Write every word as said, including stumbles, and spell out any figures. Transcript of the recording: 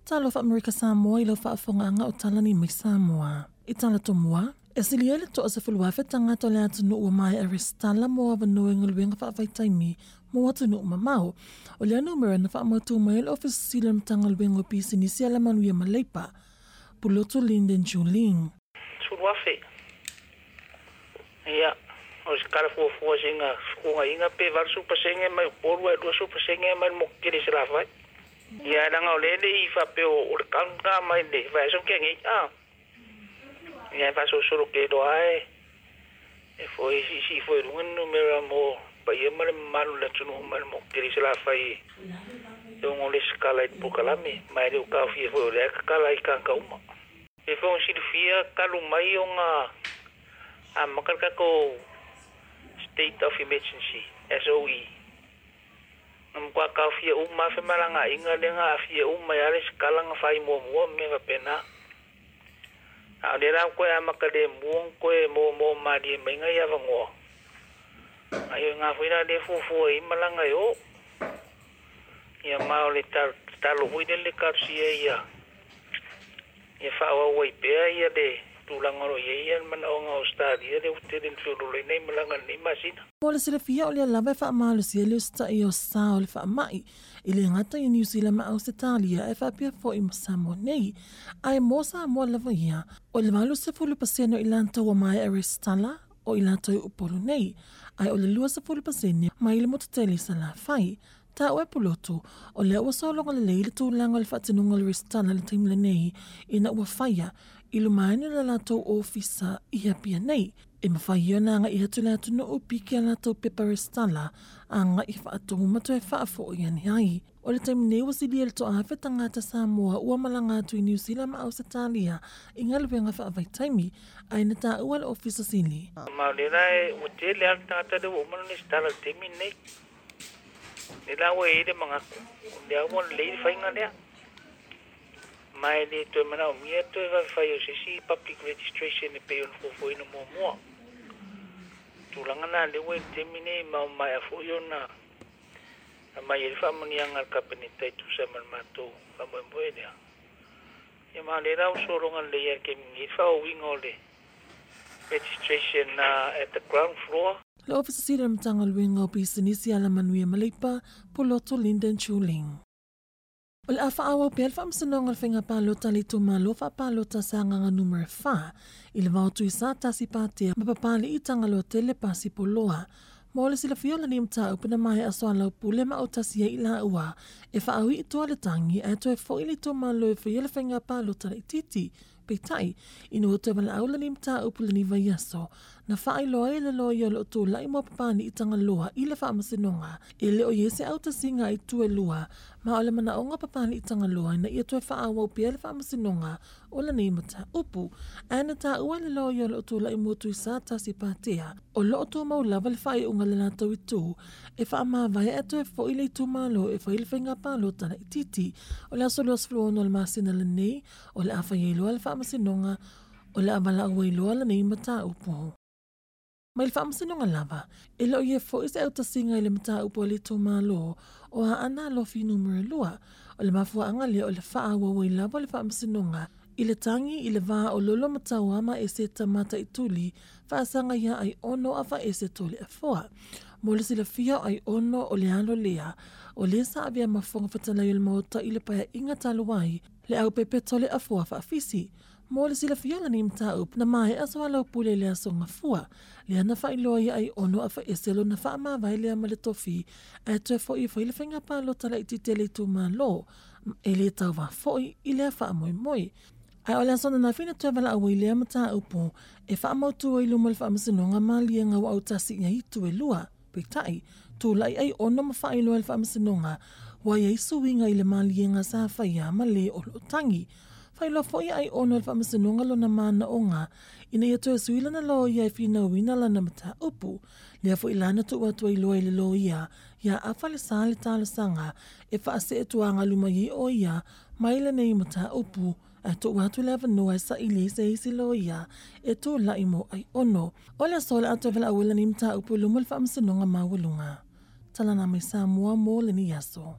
Talo fa Amerika Samoa ilo fa afonganga o talani mai Samoa. I tala tomua, e sili ele to asa fulua fe tangata le atu nuu mai aristala mo ava noe nguluenga fa afai taimi mo atu nuu mamao. O le anumera na fa amatu mai ele office sila mtanga luenga o pisi ni siala manuia maleipa. Puloto Linden Juling. Fulua fe. Ia, o se kara fua fua singa skunga inga pe var supa senge mai porua e dua supa senge mai mo kiri sila fai. Ia danga o lele i fa pe o le kanga mai le vai so kengi ah. Ia fa so suru ke do ai. E foi si si foi un numero mo pa ia mare malu le tunu mal mo kiri sila fai. E un le skala i pukalami mai le ka fi foi le kala i kan ka uma. E foi un silfia kalu mai onga a makarka ko state of emergency S O E. Kwa ka fia uma fe malanga inga lenga fia uma yale skala nga fai mo mo me va pena. A le ra ko ya makade mo ko mo mo ma di me nga ya vango. Ayo nga fuina de fu fu i malanga yo. Ya ma le tar talo hui de le kapsia ya. Ya fa wa wai pe ya de tulangaro ye ya man o stadi de utedin fulo le nei malanga ni masina. Mola sila fia o le lava fa amalu si ele sta i o sa o le fa amai. Ile ngata i New Zealand ma Australia e fa pia fo i masamo nei. Ai mosa mo lava ia o le malu se fulu paseno ilanta wa mai aristala o ilanta i upolu nei. Ai o le lua se fulu pasene mai le motateli sa la fai. Ta oe puloto o le ua solonga le leile tūlanga le whatinunga le ristana le taimile nei ina ua whaia i lumaini le lato ofisa i hapia nei. E mawhai o nanga i hatu le atu no upiki a lato pepa ristala a nga i whaatongu mato e whaafo i ani hai. O le taimi nei wasi li ele to a whetangata Samoa ua malanga atu i New Zealand ma Australia i ngaluenga whaavai taimi a ina ta ua le ofisa sili. Maulera e ute le altata de woman ni stala taimi nei. Nila wa ide mga dia mo le fainga dia mai de to mana o mia to va fai o si public registration e pe on fo fo ino mo mo tulanga na le we termine ma mai a fo yona mai e fa mani anga kapeni tai tu sa man mato fa mo mo dia e ma le ra so ronga le ya ke mi fa o wingo le registration uh, at the ground floor. Le ofisa sila mtanga luenga o pisinisi ala manuia maleipa Puloto Linden Juling. O le afa awa pe alfa msanonga le whenga palota le tu malo fa palota sa nganga numero fa i le vautu i sa tasi patea mapapali i tanga lo tele pasi poloa. Mo le sila fiola ni mta upina mai asoa lau pule ma o tasi e ila ua e fa awi i toa le tangi e to e fo ili tu malo e fia le whenga palota le titi peitai inu o te wala aula ni mta upule ni vaiaso na whaai loa e le loa i o lo tu lai mo papani i tanga loa i le wha amasinonga e le o yese auta singa i tue lua ma o le mana onga papani i tanga loa na i tue wha awa upia le wha amasinonga o le ni mta upu ana ta ua le loa i o lo tu lai mo tu i sa tasi patea o lo tu maulava le whaai unga le nato i tu e wha amawai e tue fo i le tu malo e whai le whenga palo tana i titi o le aso loas fluono le masina le nei o le awha i loa le wha amasinonga o le awala ua i loa le ni mta upu. Mai le whaamasinonga lava, e lo ie fo ise auta singa i le mata upo le tō malo o a ana lo fi numero lua o le mafua anga le o le wha awa wai lava le whaamasinonga i le tangi i le vaa o lolo matau ama e se tamata i tuli whaasanga ia ai ono a wha e se tuli a foa. Mo le sila fia ai ono o le alo lea o le sa avia mafonga whatalai o le maota i le paya inga taluai le au pepe tole a foa wha afisi. Mo le sila fiola ni mta up na mai aso alau pule le aso ngafua. Le ana wha iloa ai ono a wha eselo na wha ama vai le ama le tofi e tue fo i wha ile whenga palo tala i tite le tu ma lo e le tau wa fo i i le wha moi moi. Ai o le asona na whina tue wala awa i le amata upo e wha amautua i luma le wha amasinonga ma lienga wa au tasi ia hitu e lua. Peitai, tu lai ai ono ma wha iloa le wha amasinonga wa ia isu winga i le ma lienga sa whaia ma le o lo tangi. Whailo foi ai ono le whamasinonga lo na mana o ngā, ina ia toa suila na lo ia i whina wina lana mata upu. Lea fo ilana tu watua i loa i le lo ia, ia awha le saa le tala sanga, e whaase e tuanga luma i o ia, maile nei mata upu, e tu watu le avanoa e sa ili se isi lo ia, e tu la imo ai ono. O le sola ato vela awila ni mta upu lumu le whamasinonga mawalunga. Talana mai Samoa mo le ni yaso.